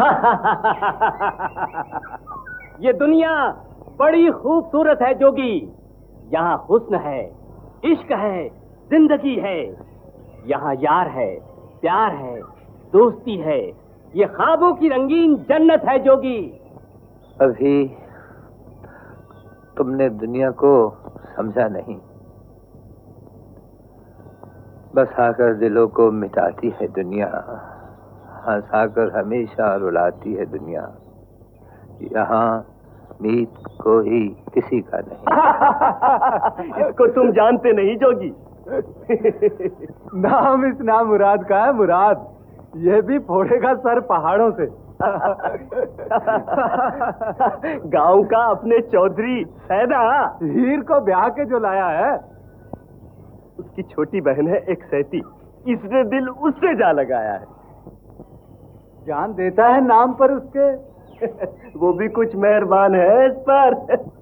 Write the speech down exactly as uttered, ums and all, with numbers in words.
ये दुनिया बड़ी खूबसूरत है जोगी। यहाँ हुस्न है, इश्क है, जिंदगी है। यहाँ यार है, प्यार है, दोस्ती है। ये ख्वाबों की रंगीन जन्नत है जोगी। अभी तुमने दुनिया को समझा नहीं। बस आकर दिलों को मिटाती है दुनिया, हंसाकर हमेशा रुलाती है दुनिया। यहाँ मीत कोई किसी का नहीं। इसको तुम जानते नहीं जोगी। नाम इस नाम मुराद का है, मुराद। ये भी फोड़ेगा सर पहाड़ों से। गांव का अपने चौधरी सैदा हीर को ब्याह के जो लाया है। उसकी छोटी बहन है एक सैती, इसने दिल उससे जा लगाया है। जान देता है नाम पर उसके। वो भी कुछ मेहरबान है इस पर।